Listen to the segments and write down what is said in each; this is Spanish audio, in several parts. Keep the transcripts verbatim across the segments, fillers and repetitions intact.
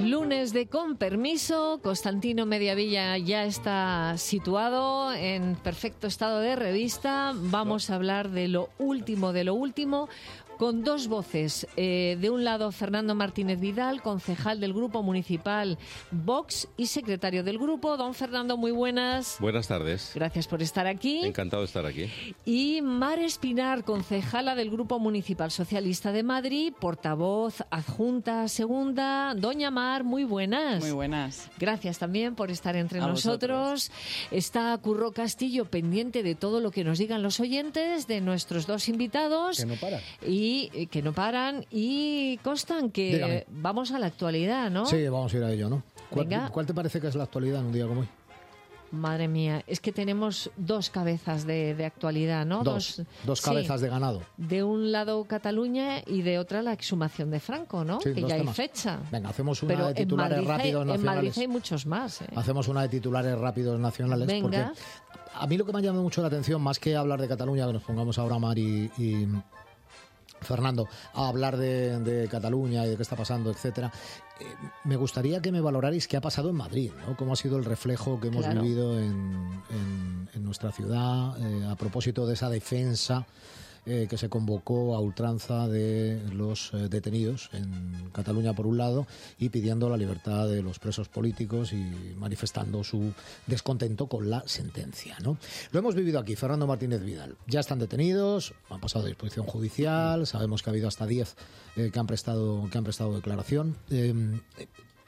Lunes de Con Permiso. Constantino Mediavilla ya está situado en perfecto estado de revista. Vamos a hablar de lo último, de lo último, con dos voces. Eh, de un lado, Fernando Martínez Vidal, concejal del Grupo Municipal Vox y secretario del grupo. Don Fernando, muy buenas. Buenas tardes. Gracias por estar aquí. Encantado de estar aquí. Y Mar Espinar, concejala del Grupo Municipal Socialista de Madrid, portavoz adjunta segunda. Doña Mar, muy buenas. Muy buenas. Gracias también por estar entre A nosotros. vosotros. Está Curro Castillo pendiente de todo lo que nos digan los oyentes, de nuestros dos invitados. Que no para. Y eh, que no paran. Y constan que Dígame. vamos a la actualidad, ¿no? Sí, vamos a ir a ello, ¿no? ¿Cuál, Venga. ¿Cuál te parece que es la actualidad en un día como hoy? Madre mía, es que tenemos dos cabezas de, de actualidad, ¿no? Dos, dos sí. cabezas de ganado. De un lado Cataluña y de otra la exhumación de Franco, ¿no? Sí, que dos ya temas. hay fecha. Venga, hacemos una Pero de en titulares Madrid hay- rápidos En Madrid nacionales. hay muchos más, ¿eh? Hacemos una de titulares rápidos nacionales. Venga. Porque a mí lo que me ha llamado mucho la atención, más que hablar de Cataluña, que nos pongamos ahora Mar y, y Fernando a hablar de, de Cataluña y de qué está pasando, etcétera, eh, me gustaría que me valorarais qué ha pasado en Madrid, ¿no? Cómo ha sido el reflejo que hemos Claro. vivido en, en- en nuestra ciudad, eh, a propósito de esa defensa eh, que se convocó a ultranza de los eh, detenidos en Cataluña por un lado y pidiendo la libertad de los presos políticos y manifestando su descontento con la sentencia, ¿no? Lo hemos vivido aquí, Fernando Martínez Vidal. Ya están detenidos, han pasado a disposición judicial, sabemos que ha habido hasta diez eh, que han prestado que han prestado declaración. Eh, eh,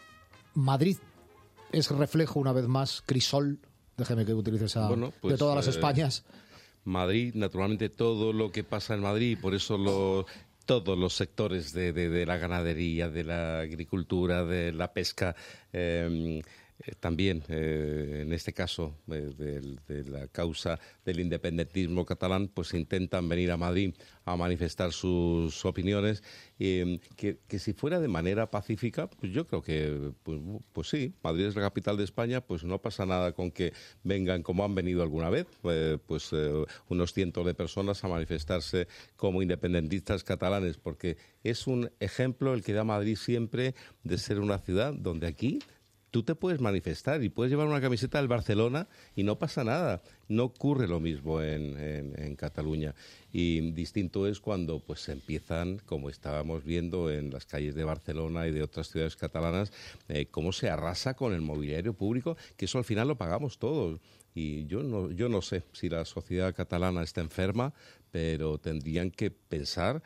Madrid es reflejo una vez más, crisol, déjeme que utilice esa, Bueno, pues, de todas las eh, Españas. Madrid, naturalmente todo lo que pasa en Madrid, por eso lo- todos los sectores de, de- de la ganadería, de la agricultura, de la pesca, eh, eh, también eh, en este caso eh, del- de, la causa del independentismo catalán, pues intentan venir a Madrid a manifestar sus opiniones, eh, que, que si fuera de manera pacífica, pues yo creo que, pues, pues sí, Madrid es la capital de España, pues no pasa nada con que vengan como han venido alguna vez, eh, pues eh, unos cientos de personas a manifestarse como independentistas catalanes, porque es un ejemplo el que da Madrid siempre de ser una ciudad donde aquí tú te puedes manifestar y puedes llevar una camiseta del Barcelona y no pasa nada. No ocurre lo mismo en, en- en Cataluña. Y distinto es cuando pues se empiezan, como estábamos viendo en las calles de Barcelona y de otras ciudades catalanas, eh, cómo se arrasa con el mobiliario público, que eso al final lo pagamos todos. Y yo no, yo no sé si la sociedad catalana está enferma, pero tendrían que pensar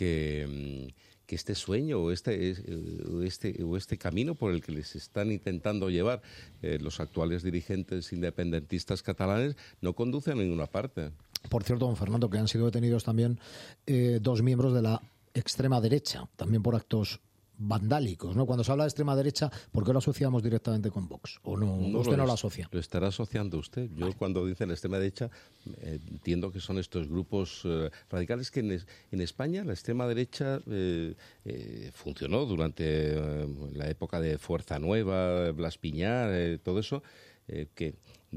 que... mm, que este sueño o este, es- eh, o este, o este camino por el que les están intentando llevar eh, los actuales dirigentes independentistas catalanes no conduce a ninguna parte. Por cierto, don Fernando, que han sido detenidos también eh, dos miembros de la extrema derecha, también por actos vandálicos, ¿no? Cuando se habla de extrema derecha, ¿por qué lo asociamos directamente con Vox? ¿O no? ¿Usted no lo es- asocia? Lo estará asociando usted. Yo cuando dicen la extrema derecha eh, entiendo que son estos grupos eh, radicales que en, es- en España la extrema derecha eh, eh, funcionó durante eh, la época de Fuerza Nueva, Blas Piñar, eh, todo eso, eh, que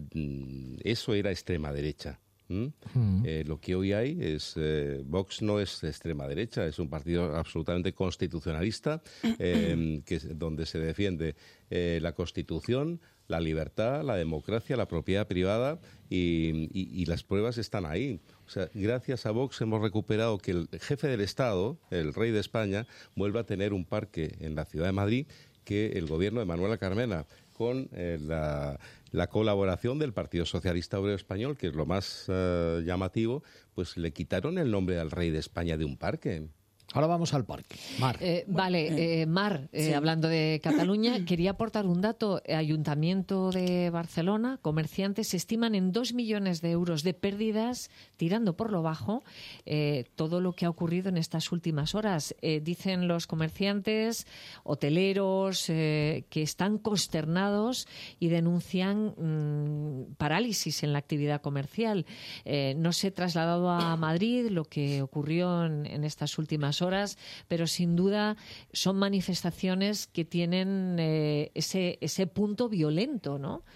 mm, eso era extrema derecha. ¿Mm? Eh, lo que hoy hay es eh, Vox no es de extrema derecha, es un partido absolutamente constitucionalista, eh, que es donde se defiende eh, la Constitución, la libertad, la democracia, la propiedad privada y, y- y las pruebas están ahí. O sea, gracias a Vox hemos recuperado que el jefe del Estado, el rey de España, vuelva a tener un parque en la ciudad de Madrid que el gobierno de Manuela Carmena, con eh, la, la colaboración del Partido Socialista Obrero Español, que es lo más eh, llamativo, pues le quitaron el nombre al rey de España de un parque. Ahora vamos al parque. Mar. Eh, vale, eh, Mar, eh, sí. hablando de Cataluña, quería aportar un dato. Ayuntamiento de Barcelona, comerciantes estiman en dos millones de euros de pérdidas, tirando por lo bajo, eh, todo lo que ha ocurrido en estas últimas horas. Eh, dicen los comerciantes, hoteleros, eh, que están consternados y denuncian mm, parálisis en la actividad comercial. Eh, no se ha trasladado a Madrid lo que ocurrió en, en estas últimas horas, pero sin duda son manifestaciones que tienen eh, ese, ese punto violento, ¿no?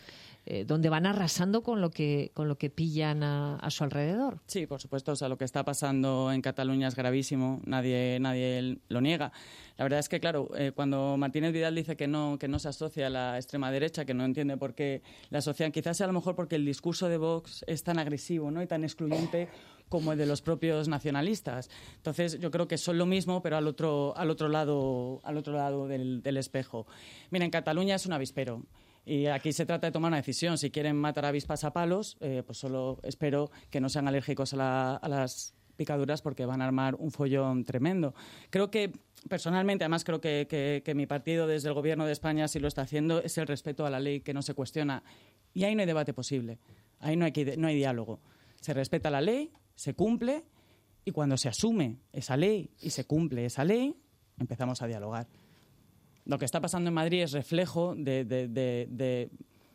eh, donde van arrasando con lo que con lo que pillan a, a su alrededor. Sí, por supuesto. O sea, lo que está pasando en Cataluña es gravísimo. Nadie nadie lo niega. La verdad es que, claro, eh, cuando Martínez Vidal dice que no que no se asocia a la extrema derecha, que no entiende por qué la asocian, quizás sea a lo mejor porque el discurso de Vox es tan agresivo, ¿no?, y tan excluyente como el de los propios nacionalistas. Entonces, yo creo que son lo mismo, pero al otro al otro lado al otro lado del, del espejo. Mira, en Cataluña es un avispero. Y aquí se trata de tomar una decisión. Si quieren matar avispas a palos, eh, pues solo espero que no sean alérgicos a, la, a las picaduras, porque van a armar un follón tremendo. Creo que, personalmente, además creo que, que, que mi partido desde el Gobierno de España sí lo está haciendo, es el respeto a la ley, que no se cuestiona. Y ahí no hay debate posible. Ahí no hay, no hay diálogo. Se respeta la ley, se cumple, y cuando se asume esa ley y se cumple esa ley, empezamos a dialogar. Lo que está pasando en Madrid es reflejo de, de, de, de,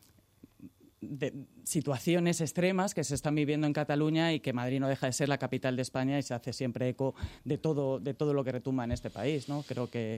de situaciones extremas que se están viviendo en Cataluña, y que Madrid no deja de ser la capital de España y se hace siempre eco de todo, de todo lo que retumba en este país, ¿no? Creo que,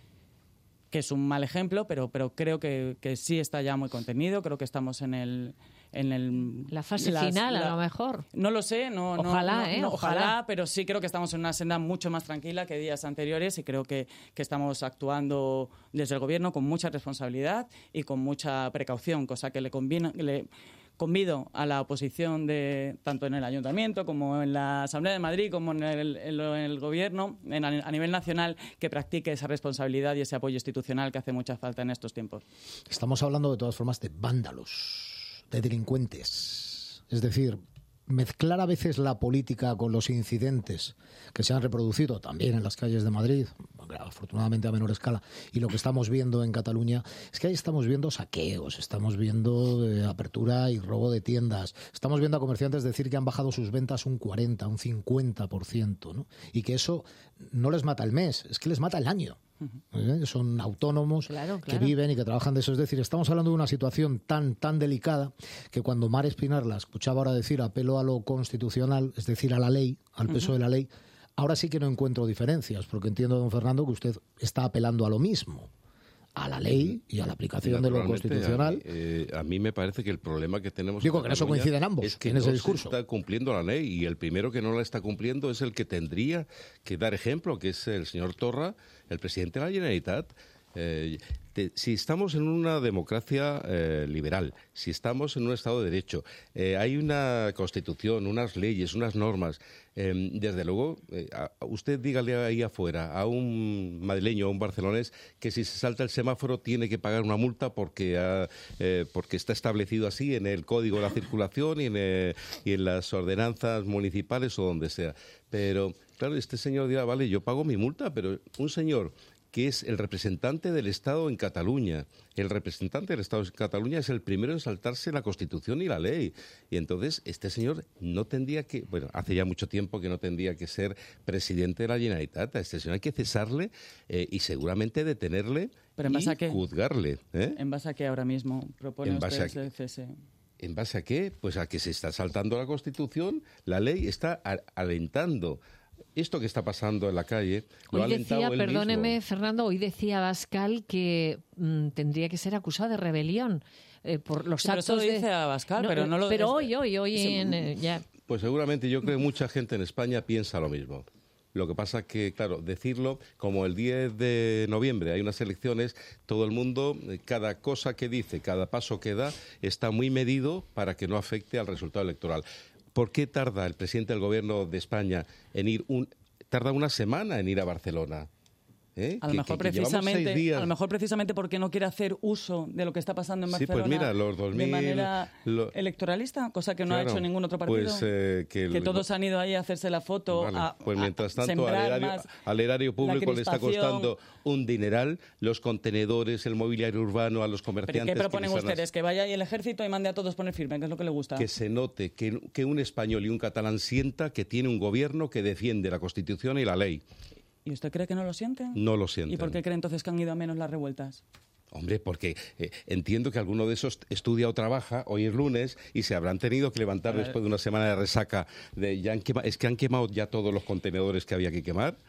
que es un mal ejemplo, pero, pero creo que, que sí está ya muy contenido. Creo que estamos en el... En el, la fase las, final, la, a lo mejor. No lo sé, no, ojalá, no, ¿eh? no, ojalá. ojalá, pero sí creo que estamos en una senda mucho más tranquila que días anteriores, y creo que, que estamos actuando desde el Gobierno con mucha responsabilidad y con mucha precaución, cosa que le conviene... Le, Convido a la oposición, de tanto en el Ayuntamiento como en la Asamblea de Madrid, como en el, en el Gobierno, en, a nivel nacional, que practique esa responsabilidad y ese apoyo institucional que hace mucha falta en estos tiempos. Estamos hablando, de todas formas, de vándalos, de delincuentes. Es decir, mezclar a veces la política con los incidentes que se han reproducido también en las calles de Madrid, afortunadamente a menor escala, y lo que estamos viendo en Cataluña, es que ahí estamos viendo saqueos, estamos viendo eh, apertura y robo de tiendas, estamos viendo a comerciantes decir que han bajado sus ventas un cuarenta, un cincuenta por ciento, ¿no? Y que eso no les mata el mes, es que les mata el año. ¿Eh? Son autónomos, claro, claro, que viven y que trabajan de eso. Es decir, estamos hablando de una situación tan tan delicada que cuando Mar Espinar la escuchaba ahora decir apelo a lo constitucional, es decir, a la ley, al peso uh-huh. de la ley, ahora sí que no encuentro diferencias, porque entiendo, don Fernando, que usted está apelando a lo mismo, a la ley y a la aplicación de lo constitucional. A mí, eh, a mí me parece que el problema que tenemos... Digo que en eso coinciden ambos, es que en ese no discurso. Se está cumpliendo la ley, y el primero que no la está cumpliendo es el que tendría que dar ejemplo, que es el señor Torra, el presidente de la Generalitat. Eh, te, si estamos en una democracia eh, liberal, si estamos en un Estado de Derecho, eh, hay una Constitución, unas leyes, unas normas, eh, desde luego, eh, a, usted dígale ahí afuera a un madrileño o a un barcelonés que si se salta el semáforo tiene que pagar una multa porque, ha, eh, porque está establecido así en el Código de la Circulación y en, eh, y en las ordenanzas municipales o donde sea. Pero, claro, este señor dirá, vale, yo pago mi multa, pero un señor que es el representante del Estado en Cataluña. El representante del Estado en Cataluña es el primero en saltarse la Constitución y la ley. Y entonces este señor no tendría que... Bueno, hace ya mucho tiempo que no tendría que ser presidente de la Generalitat. A este señor hay que cesarle eh, y seguramente detenerle ¿Pero en base y a qué? juzgarle. ¿eh? ¿En base a qué ahora mismo propone usted ese cese? ¿En base a qué? Pues a que se está saltando la Constitución, la ley está alentando esto que está pasando en la calle. Lo hoy ha decía, él perdóneme, mismo. Fernando, hoy decía Abascal que mmm, tendría que ser acusado de rebelión eh, por los sí, actos pero eso lo de... dice Abascal, no, pero no lo... Pero es... hoy, hoy, hoy sí. en, eh, ya... Pues seguramente yo creo que mucha gente en España piensa lo mismo. Lo que pasa es que, claro, decirlo, como el diez de noviembre hay unas elecciones, todo el mundo, cada cosa que dice, cada paso que da, está muy medido para que no afecte al resultado electoral. ¿Por qué tarda el presidente del Gobierno de España en ir un... tarda una semana en ir a Barcelona? ¿Eh? A lo, que, mejor que, que precisamente, a lo mejor precisamente porque no quiere hacer uso de lo que está pasando en Barcelona, sí, pues mira, los dos mil, de manera lo, electoralista, cosa que no claro, ha hecho ningún otro partido. Pues, eh, que, que todos han ido ahí a hacerse la foto. Vale, a, pues mientras tanto al erario, al erario público le está costando un dineral los contenedores, el mobiliario urbano, a los comerciantes. ¿Pero qué proponen que ustedes? ¿Que vaya ahí el ejército y mande a todos poner firme? ¿Qué es lo que le gusta? Que se note que, que un español y un catalán sienta que tiene un gobierno que defiende la Constitución y la ley. ¿Y usted cree que no lo sienten? No lo sienten. ¿Y por qué cree entonces que han ido a menos las revueltas? Hombre, porque eh, entiendo que alguno de esos estudia o trabaja, hoy es lunes, y se habrán tenido que levantar después de una semana de resaca. De, ya han quema, es que han quemado ya todos los contenedores que había que quemar.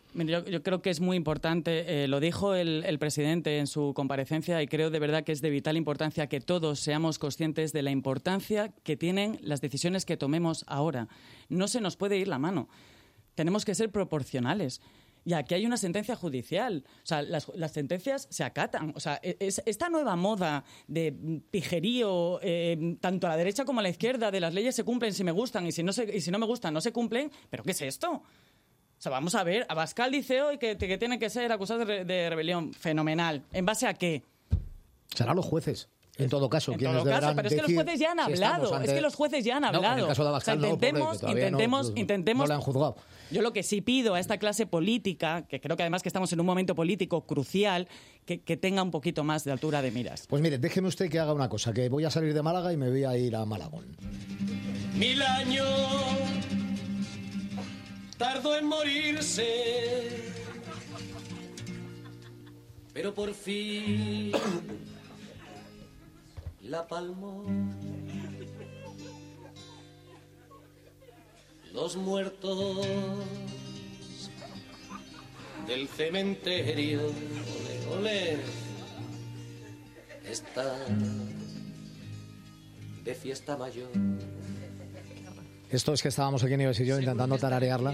Yo, yo creo que es muy importante, eh, lo dijo el, el presidente en su comparecencia, y creo de verdad que es de vital importancia que todos seamos conscientes de la importancia que tienen las decisiones que tomemos ahora. No se nos puede ir la mano. Tenemos que ser proporcionales. Y aquí hay una sentencia judicial. O sea, las, las sentencias se acatan. O sea, es, esta nueva moda de pijerío, eh, tanto a la derecha como a la izquierda, de las leyes se cumplen si me gustan y si no, se, y si no me gustan no se cumplen. ¿Pero qué es esto? O sea, vamos a ver, Abascal dice hoy que, que tiene que ser acusado de, re, de rebelión. Fenomenal. ¿En base a qué? Serán los jueces. En todo caso, en todo caso, pero es que los jueces ya han hablado. Si ante... Es que los jueces ya han hablado. No, en el caso de Abascal, o sea, intentemos, no, intentemos, no, intentemos. No le han juzgado. Yo lo que sí pido a esta clase política, que creo que además que estamos en un momento político crucial, que, que tenga un poquito más de altura de miras. Pues mire, déjeme usted que haga una cosa, que voy a salir de Málaga y me voy a ir a Malagón. Mil años tardó en morirse, pero por fin la palmó. Los muertos del cementerio, ole, ole, están de fiesta mayor. Esto es que estábamos aquí en Ives y yo intentando tararearla.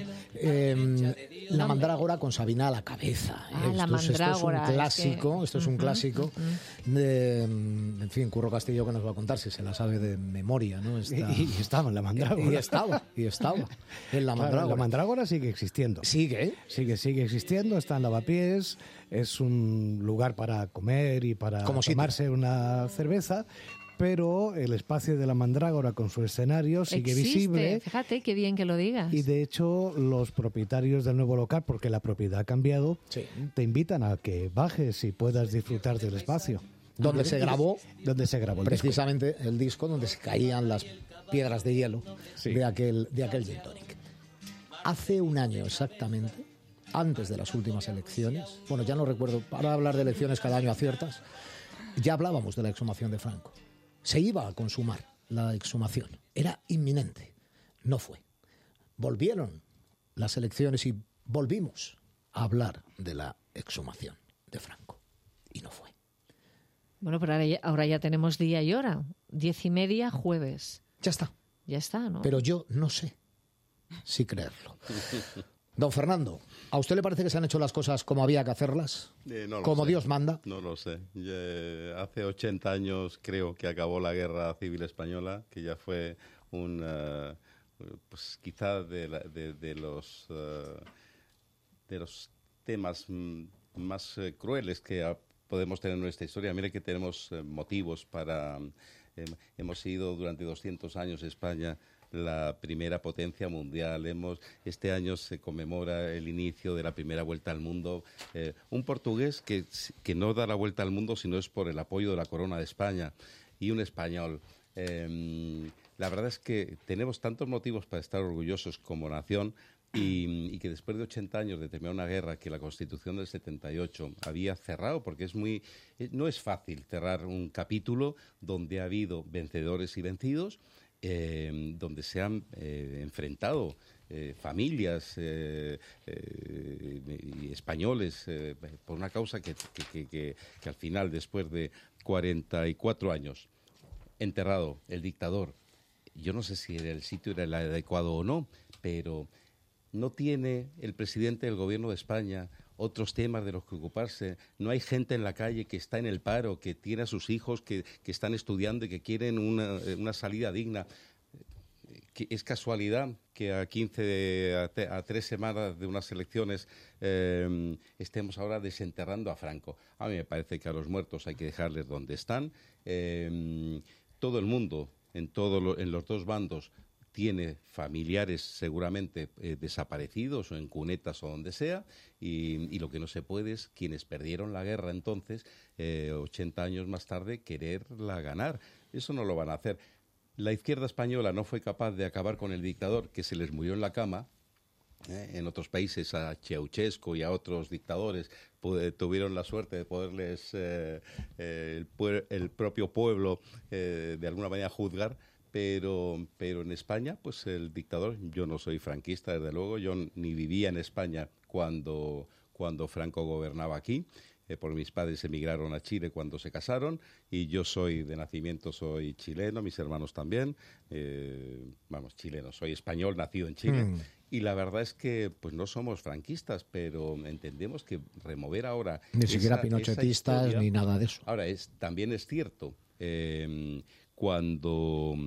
Eh, la mandrágora con Sabina a la cabeza. Ah, esto, la mandrágora. Esto es un clásico, es que... esto es un uh-huh, clásico. Uh-huh. De, en fin, Curro Castillo que nos va a contar si se la sabe de memoria, ¿no? Está... Y, y estaba en la mandrágora. Y estaba, y estaba en la mandrágora. Claro, la mandrágora sigue existiendo. ¿Sigue? Sigue, sigue existiendo, está en Lavapiés, es un lugar para comer y para Como tomarse sitio. Una cerveza. Pero el espacio de la mandrágora con su escenario sigue Existe. Visible. Fíjate qué bien que lo digas. Y de hecho los propietarios del nuevo local, porque la propiedad ha cambiado, sí. te invitan a que bajes y puedas disfrutar del espacio. Donde se grabó, donde se grabó el precisamente disco. el disco donde se caían las piedras de hielo sí. de aquel de aquel gin tonic. Hace un año exactamente, antes de las últimas elecciones, bueno, ya no recuerdo, para hablar de elecciones cada año aciertas, ya hablábamos de la exhumación de Franco. Se iba a consumar la exhumación. Era inminente. No fue. Volvieron las elecciones y volvimos a hablar de la exhumación de Franco. Y no fue. Bueno, pero ahora ya, ahora ya tenemos día y hora. Diez y media, jueves. Ya está. Ya está, ¿no? Pero yo no sé si creerlo. Don Fernando, ¿a usted le parece que se han hecho las cosas como había que hacerlas? Eh, no lo ¿Como sé. Dios manda? No lo sé. Ya, hace ochenta años creo que acabó la Guerra Civil Española, que ya fue un... Uh, pues quizá de, la, de, de, los, uh, de los temas más uh, crueles que uh, podemos tener en nuestra historia. Mire que tenemos uh, motivos para... Um, hemos sido durante doscientos años España la primera potencia mundial. Hemos, este año se conmemora el inicio de la primera vuelta al mundo. Eh, un portugués que, que no da la vuelta al mundo sino es por el apoyo de la corona de España, y un español. Eh, la verdad es que tenemos tantos motivos para estar orgullosos como nación, y, y que después de ochenta años de terminar una guerra que la Constitución del setenta y ocho había cerrado, porque es muy, no es fácil cerrar un capítulo donde ha habido vencedores y vencidos, Eh, donde se han eh, enfrentado eh, familias eh, eh, y españoles eh, por una causa que, que, que, que al final, después de cuarenta y cuatro años, enterrado el dictador, yo no sé si el sitio era el adecuado o no, pero no tiene el presidente del gobierno de España otros temas de los que ocuparse. No hay gente en la calle que está en el paro, que tiene a sus hijos que, que están estudiando y que quieren una, una salida digna. ¿Es casualidad que a quince, de, a, a tres semanas de unas elecciones eh, estemos ahora desenterrando a Franco? A mí me parece que a los muertos hay que dejarles donde están. Eh, todo el mundo, en, todo lo, en los dos bandos, tiene familiares seguramente eh, desaparecidos o en cunetas o donde sea, y, y lo que no se puede es quienes perdieron la guerra entonces, eh, ochenta años más tarde, quererla ganar. Eso no lo van a hacer. La izquierda española no fue capaz de acabar con el dictador, que se les murió en la cama. Eh, en otros países a Ceausescu y a otros dictadores pude, tuvieron la suerte de poderles eh, eh, el, puer, el propio pueblo eh, de alguna manera juzgar. Pero, pero en España, pues el dictador, yo no soy franquista, desde luego, yo ni vivía en España cuando, cuando Franco gobernaba aquí. Eh, por mis padres emigraron a Chile cuando se casaron y yo soy de nacimiento, soy chileno, mis hermanos también, eh, vamos, chileno, soy español, nacido en Chile. Mm. Y la verdad es que pues no somos franquistas, pero entendemos que remover ahora... Ni siquiera pinochetistas historia, ni nada de eso. Ahora, es, también es cierto, eh, cuando,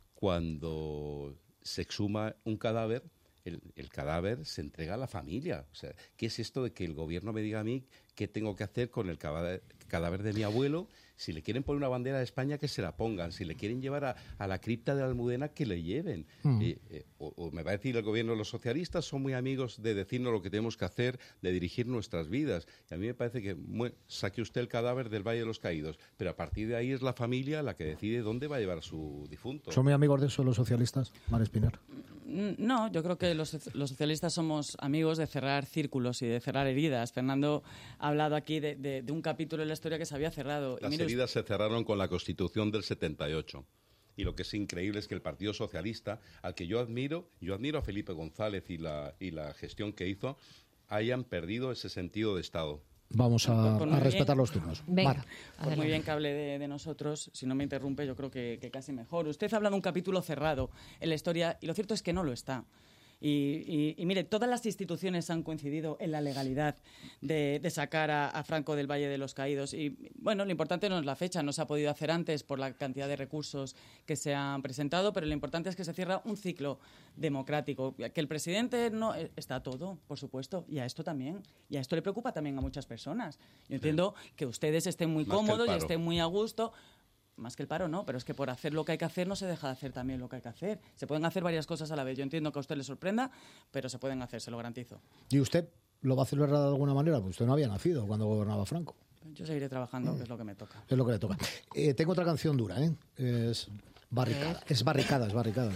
cuando se exhuma un cadáver, El, el cadáver se entrega a la familia. O sea, ¿qué es esto de que el gobierno me diga a mí qué tengo que hacer con el cadáver, cadáver de mi abuelo? Si le quieren poner una bandera de España, que se la pongan. Si le quieren llevar a, a la cripta de la Almudena, que le lleven. Mm. Eh, eh, o, o me va a decir el gobierno, los socialistas son muy amigos de decirnos lo que tenemos que hacer, de dirigir nuestras vidas. Y a mí me parece que bueno, saque usted el cadáver del Valle de los Caídos, pero a partir de ahí es la familia la que decide dónde va a llevar a su difunto. ¿Son muy amigos de eso los socialistas, Mar Espinar? No, yo creo que los, los socialistas somos amigos de cerrar círculos y de cerrar heridas. Fernando ha hablado aquí de, de, de un capítulo de la historia que se había cerrado. Las Mire, heridas se cerraron con la Constitución del setenta y ocho. Y lo que es increíble es que el Partido Socialista, al que yo admiro, yo admiro a Felipe González y la, y la gestión que hizo, hayan perdido ese sentido de Estado. Vamos a, por, por a respetar bien, los turnos. Venga, por muy bien que hable de, de nosotros, si no me interrumpe, yo creo que, que casi mejor. Usted ha hablado de un capítulo cerrado en la historia y lo cierto es que no lo está. Y, y, y mire, todas las instituciones han coincidido en la legalidad de, de sacar a, a Franco del Valle de los Caídos. Y bueno, lo importante no es la fecha, no se ha podido hacer antes por la cantidad de recursos que se han presentado, pero lo importante es que se cierra un ciclo democrático. Que el presidente no está todo, por supuesto, y a esto también. Y a esto le preocupa también a muchas personas. Yo entiendo sí. que ustedes estén muy Más cómodos y estén muy a gusto. Más que el paro, no, pero es que por hacer lo que hay que hacer no se deja de hacer también lo que hay que hacer. Se pueden hacer varias cosas a la vez. Yo entiendo que a usted le sorprenda, pero se pueden hacer, se lo garantizo. ¿Y usted lo va a celebrar de alguna manera? Pues usted no había nacido cuando gobernaba Franco. Yo seguiré trabajando, que es lo que me toca. Es lo que le toca. Eh, tengo otra canción dura, ¿eh? Es barricada. Es barricada, es barricada.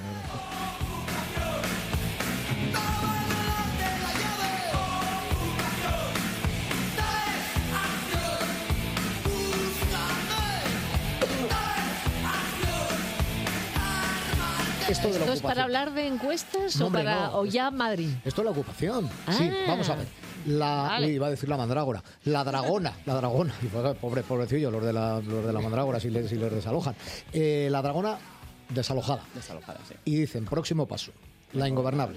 Esto, de la ¿Esto es para hablar de encuestas no, o, hombre, para, no. o ya Madrid? Esto es la ocupación. Ah, sí, vamos a ver. La, vale. Uy, iba a decir la mandrágora. La dragona. La dragona. Pobre, pobrecillo, los de la, los de la mandrágora si les, si les desalojan. Eh, la dragona desalojada. Desalojada, sí. Y dicen, próximo paso, la ingobernable.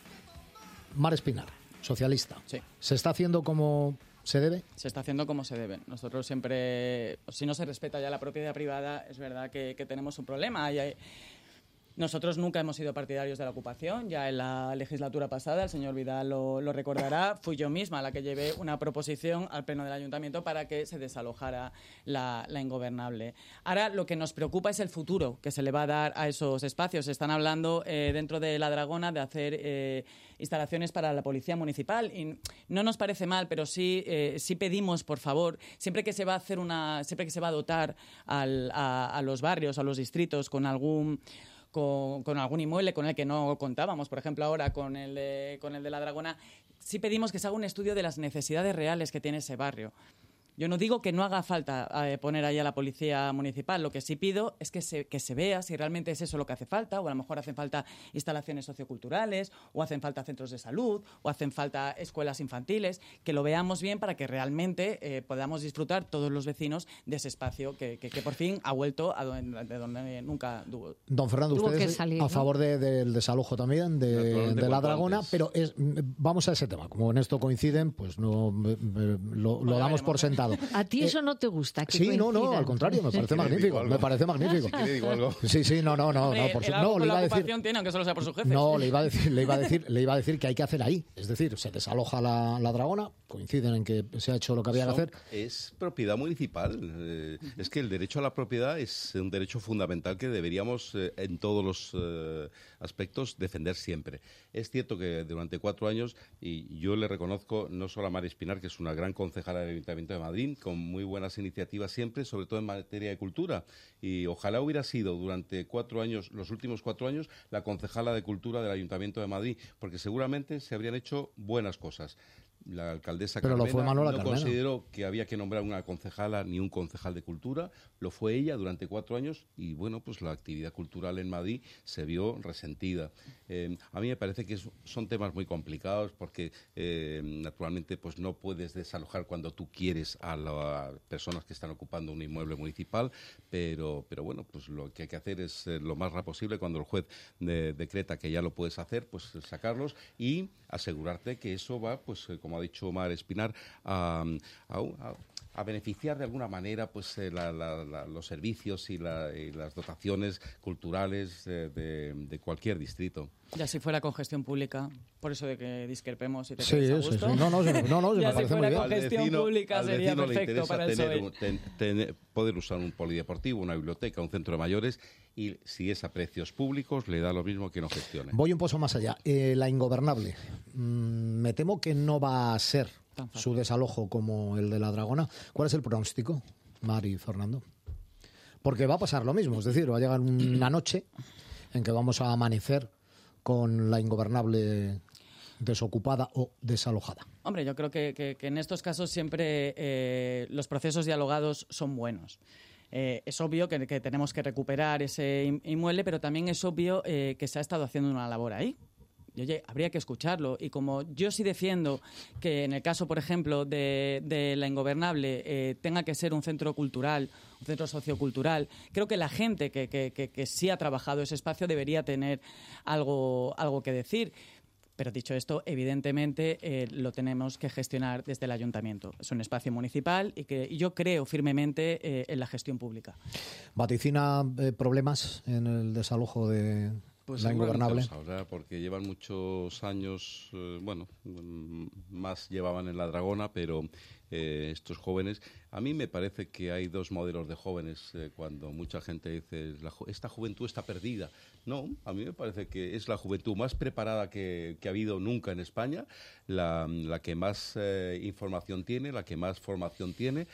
Mar Espinar, socialista. Sí. ¿Se está haciendo como se debe? Se está haciendo como se debe. Nosotros siempre, si no se respeta ya la propiedad privada, es verdad que, que tenemos un problema. Hay, hay, Nosotros nunca hemos sido partidarios de la ocupación. Ya en la legislatura pasada, el señor Vidal lo, lo recordará, fui yo misma la que llevé una proposición al pleno del ayuntamiento para que se desalojara la, la ingobernable. Ahora lo que nos preocupa es el futuro que se le va a dar a esos espacios. Se están hablando eh, dentro de La Dragona de hacer eh, instalaciones para la policía municipal y no nos parece mal, pero sí, eh, sí pedimos, por favor, siempre que se va a hacer una, siempre que se va a dotar al, a, a los barrios, a los distritos con algún Con, con algún inmueble con el que no contábamos, por ejemplo ahora con el, de, con el de La Dragona, sí pedimos que se haga un estudio de las necesidades reales que tiene ese barrio. Yo no digo que no haga falta eh, poner ahí a la policía municipal, lo que sí pido es que se, que se vea si realmente es eso lo que hace falta, o a lo mejor hacen falta instalaciones socioculturales, o hacen falta centros de salud, o hacen falta escuelas infantiles, que lo veamos bien para que realmente eh, podamos disfrutar todos los vecinos de ese espacio que, que, que por fin ha vuelto a donde, de donde nunca tuvo. Don Fernando, usted es salir, a ¿no? favor de, del desalojo también de, de La Dragona, antes. Pero es, vamos a ese tema. Como en esto coinciden, pues no me, me, lo, lo damos por sentado. ¿A ti eso eh, no te gusta? Que sí, no, no, al contrario, me parece magnífico. Me parece magnífico. ¿Quién le digo algo? Sí, sí, no, no, no, no, por el, el no, le iba a decir. Tiene, aunque solo sea por su jefe. No, le iba a decir, le iba a decir, le iba a decir que hay que hacer ahí. Es decir, se desaloja la, la Dragona, coinciden en que se ha hecho lo que había Son, que hacer. Es propiedad municipal. Eh, es que el derecho a la propiedad es un derecho fundamental que deberíamos, eh, en todos los eh, aspectos, defender siempre. Es cierto que durante cuatro años, y yo le reconozco no solo a Mar Espinar, que es una gran concejala del Ayuntamiento de Madrid, con muy buenas iniciativas siempre, sobre todo en materia de cultura. Y ojalá hubiera sido durante cuatro años, los últimos cuatro años, la concejala de Cultura del Ayuntamiento de Madrid, porque seguramente se habrían hecho buenas cosas. la alcaldesa Pero Carmena lo fue Manuela no Carmena. consideró que había que nombrar una concejala ni un concejal de cultura, lo fue ella durante cuatro años y bueno, pues la actividad cultural en Madrid se vio resentida. Eh, a mí me parece que es, son temas muy complicados porque eh, naturalmente pues no puedes desalojar cuando tú quieres a las personas que están ocupando un inmueble municipal, pero, pero bueno, pues lo que hay que hacer es eh, lo más rápido posible, cuando el juez de, decreta que ya lo puedes hacer, pues sacarlos y asegurarte que eso va, pues eh, como ha dicho Omar Espinar, a, a, a, a beneficiar de alguna manera pues eh, la, la, la, los servicios y, la, y las dotaciones culturales eh, de, de cualquier distrito. Ya si fuera con gestión pública, por eso de que discrepemos y te Sí, quedes a sí, gusto. sí. No, no, sí, no, no, sí, Ya me si parece muy fuera bien. con gestión pública al sería vecino le perfecto interesa para el tener, P S O E. un- ten- ten- poder usar un polideportivo, una biblioteca, un centro de mayores, y si es a precios públicos le da lo mismo que no gestione. Voy un poco más allá. Eh, la ingobernable. Mm, me temo que no va a ser Tan fácil. su desalojo como el de la Dragona. ¿Cuál es el pronóstico, Mari y Fernando? Porque va a pasar lo mismo. Es decir, va a llegar una noche en que vamos a amanecer con la ingobernable desocupada o desalojada. Hombre, yo creo que, que- que en estos casos siempre eh, los procesos dialogados son buenos. Eh, es obvio que, que tenemos que recuperar ese in- inmueble, pero también es obvio eh, que se ha estado haciendo una labor ahí. Y, oye, habría que escucharlo. Y como yo sí defiendo que en el caso, por ejemplo, de, de la ingobernable eh, tenga que ser un centro cultural, un centro sociocultural, creo que la gente que, que, que, que sí ha trabajado ese espacio debería tener algo, algo que decir. Pero dicho esto, evidentemente eh, lo tenemos que gestionar desde el ayuntamiento. Es un espacio municipal y que y yo creo firmemente eh, en la gestión pública. ¿Vaticina eh, problemas en el desalojo de Pues la seguramente ingobernable? los habrá, porque llevan muchos años, eh, bueno, mm, más llevaban en la Dragona, pero eh, estos jóvenes, a mí me parece que hay dos modelos de jóvenes eh, cuando mucha gente dice, la ju- esta juventud está perdida. No, a mí me parece que es la juventud más preparada que, que ha habido nunca en España, la, la que más eh, información tiene, la que más formación tiene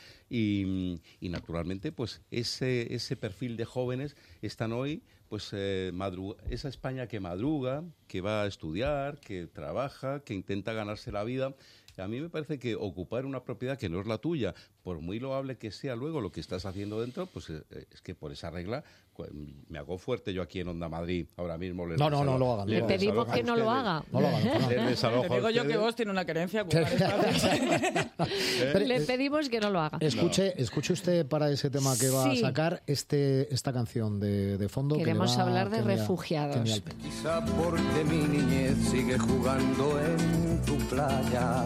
y, y naturalmente pues ese, ese perfil de jóvenes están hoy pues eh, madru- esa España que madruga, que va a estudiar, que trabaja, que intenta ganarse la vida. A mí me parece que ocupar una propiedad que no es la tuya, por muy loable que sea luego lo que estás haciendo dentro, pues eh, es que por esa regla cu- me hago fuerte yo aquí en Onda Madrid ahora mismo. les No, no, no desalo- lo hagan, no les lo Le hagan. pedimos desalojo a que no lo ustedes. haga. No lo hagan, no lo hagan. Les desalojo Te a digo yo que ustedes. vos tiene una querencia a ocupar espacios. Pero, Le eh, pedimos que no lo haga. Escuche, escuche usted para ese tema que va Sí. a sacar este esta canción de, de fondo. que le Queremos va hablar de que me- refugiados. que me alpe. Quizá porque mi niñez sigue jugando en tu playa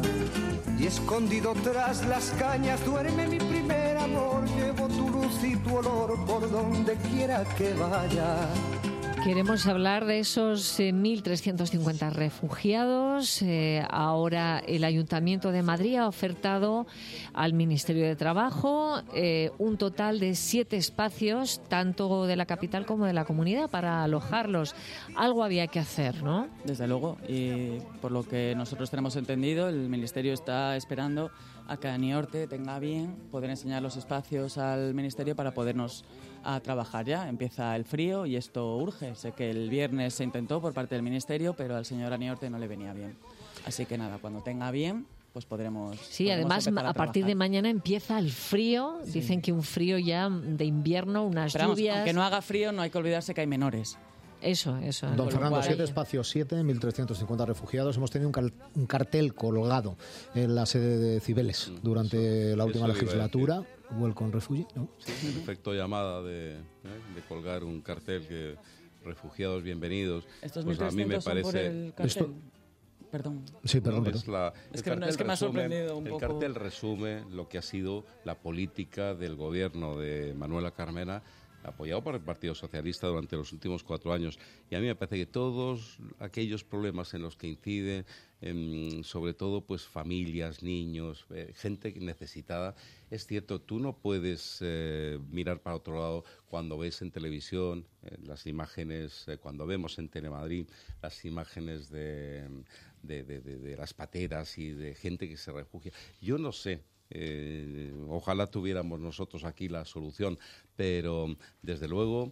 y escondido tras las cañas duerme mi primer amor. Llevo tu luz y tu olor por donde quiera que vaya. Queremos hablar de esos eh, mil trescientos cincuenta refugiados. Eh, ahora el Ayuntamiento de Madrid ha ofertado al Ministerio de Trabajo eh, un total de siete espacios, tanto de la capital como de la comunidad, para alojarlos. Algo había que hacer, ¿no? Desde luego, y por lo que nosotros tenemos entendido, el Ministerio está esperando a que Aniorte tenga bien poder enseñar los espacios al Ministerio para podernos a trabajar ya. Empieza el frío y esto urge. Sé que el viernes se intentó por parte del Ministerio, pero al señor Aniorte no le venía bien. Así que nada, cuando tenga bien, pues podremos. Sí, podremos además empezar a, partir de trabajar. mañana empieza el frío. Dicen que un frío ya de invierno, unas Pero vamos, lluvias. aunque no haga frío, no hay que olvidarse que hay menores. Eso, eso. Don Con lo Fernando, cual- siete espacios, siete, mil trescientos cincuenta refugiados. Hemos tenido un, cal- un cartel colgado en la sede de Cibeles durante la última eso iba a legislatura. Welcome Refugee, ¿no? Sí, efecto llamada de, ¿eh? de colgar un cartel que refugiados bienvenidos. Estos Pues a mí me mil trescientos son por parece el cartel. Esto- Perdón. Sí, perdón, No, perdón. es la- Es el que no, cartel es que me ha resume- sorprendido un el poco. cartel resume lo que ha sido la política del gobierno de Manuela Carmena, apoyado por el Partido Socialista durante los últimos cuatro años. Y a mí me parece que todos aquellos problemas en los que inciden, em, sobre todo pues familias, niños, eh, gente necesitada, es cierto, tú no puedes eh, mirar para otro lado cuando ves en televisión eh, las imágenes, eh, cuando vemos en Telemadrid las imágenes de, de, de, de, de las pateras y de gente que se refugia. Yo no sé. Eh, ojalá tuviéramos nosotros aquí la solución, pero desde luego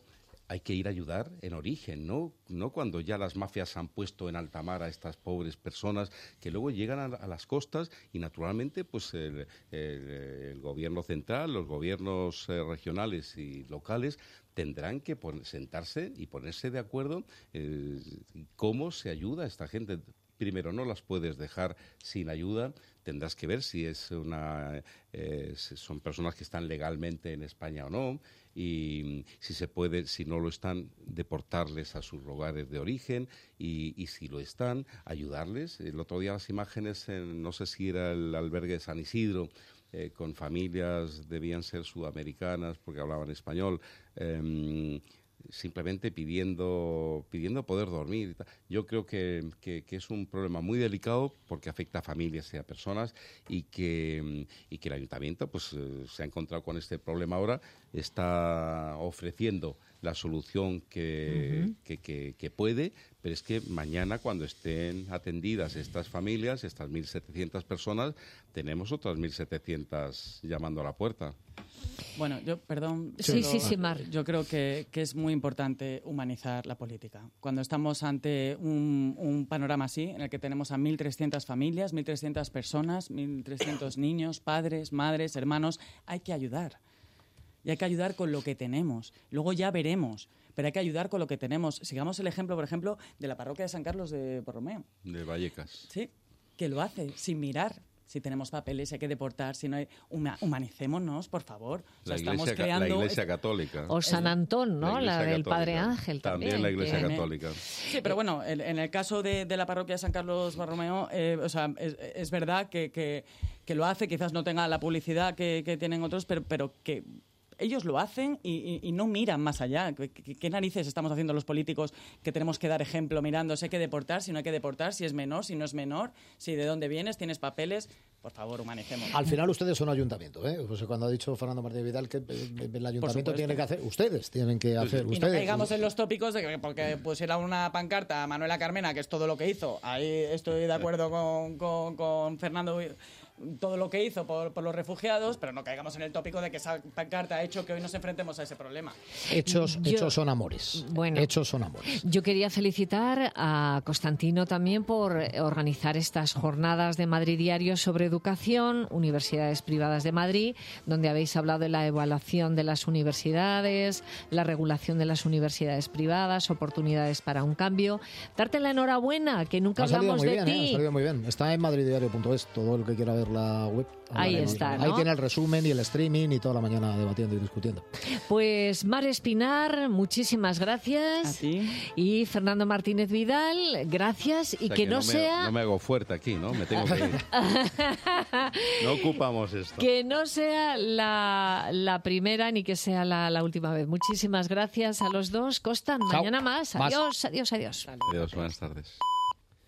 hay que ir a ayudar en origen, ¿no? No cuando ya las mafias han puesto en alta mar a estas pobres personas que luego llegan a, a las costas y naturalmente pues el, el, el gobierno central, los gobiernos eh, regionales y locales tendrán que poner, sentarse y ponerse de acuerdo eh, cómo se ayuda a esta gente. Primero, no las puedes dejar sin ayuda. Tendrás que ver si es una, eh, si son personas que están legalmente en España o no, y si se puede, si no lo están, deportarles a sus lugares de origen, y, y si lo están, ayudarles. El otro día las imágenes, en, no sé si era el albergue de San Isidro, eh, con familias, debían ser sudamericanas porque hablaban español, eh, simplemente pidiendo pidiendo poder dormir. Yo creo que, que, que es un problema muy delicado porque afecta a familias y a personas, y que, y que el ayuntamiento pues se ha encontrado con este problema ahora, está ofreciendo la solución que, uh-huh. que, que, que puede, pero es que mañana, cuando estén atendidas estas familias, estas mil setecientas personas, tenemos otras mil setecientas llamando a la puerta. Bueno, yo, perdón, sí, sí, sí, Mar. Yo creo que, que es muy importante humanizar la política. Cuando estamos ante un, un panorama así, en el que tenemos a mil trescientas familias, mil trescientas personas, mil trescientos niños, padres, madres, hermanos, hay que ayudar. Y hay que ayudar con lo que tenemos. Luego ya veremos, pero hay que ayudar con lo que tenemos. Sigamos el ejemplo, por ejemplo, de la parroquia de San Carlos de Borromeo. De Vallecas. Sí, que lo hace sin mirar. Si tenemos papeles, hay que deportar, si no hay... Humanicémonos, por favor. O sea, la, iglesia, estamos creando... la Iglesia Católica. O San Antón, ¿no? La, la del Católica. Padre Ángel también. También la Iglesia que... Católica. Sí, pero bueno, en, en el caso de, de la parroquia de San Carlos Borromeo, eh, o sea, es, es verdad que, que, que lo hace, quizás no tenga la publicidad que, que tienen otros, pero, pero que... ellos lo hacen y, y, y no miran más allá. ¿Qué, qué, ¿Qué narices estamos haciendo los políticos que tenemos que dar ejemplo mirando si hay que deportar, si no hay que deportar, si es menor, si no es menor, si de dónde vienes, tienes papeles? Por favor, humanicemos. Al final ustedes son ayuntamiento, ¿eh? Pues cuando ha dicho Fernando Martínez Vidal que el ayuntamiento tiene que hacer, ustedes tienen que hacer. Y ustedes. no caigamos en los tópicos de que porque pusiera una pancarta a Manuela Carmena, que es todo lo que hizo. Ahí estoy de acuerdo con, con, con Fernando, todo lo que hizo por, por los refugiados, pero no caigamos en el tópico de que esa pancarta ha hecho que hoy nos enfrentemos a ese problema. Hechos, Yo, hechos son amores. Bueno, hechos son amores. Yo quería felicitar a Constantino también por organizar estas jornadas de Madrid Diario sobre educación, Universidades Privadas de Madrid, donde habéis hablado de la evaluación de las universidades, la regulación de las universidades privadas, oportunidades para un cambio. Darte la enhorabuena, que nunca ha hablamos muy de bien, ti. Eh, ha salido muy bien. Está en madrid diario punto es, todo el que quiera ver la web. Ahí está, ¿no? Ahí tiene el resumen y el streaming y toda la mañana debatiendo y discutiendo. Pues Mar Espinar, muchísimas gracias. A ti. Y Fernando Martínez Vidal, gracias. Y O sea, que, que no, no sea... Me, no me hago fuerte aquí, ¿no? Me tengo que ir. No ocupamos esto. Que no sea la, la primera ni que sea la, la última vez. Muchísimas gracias a los dos. Costan, Chao. mañana más. Más. Adiós, adiós, adiós. Adiós, buenas tardes.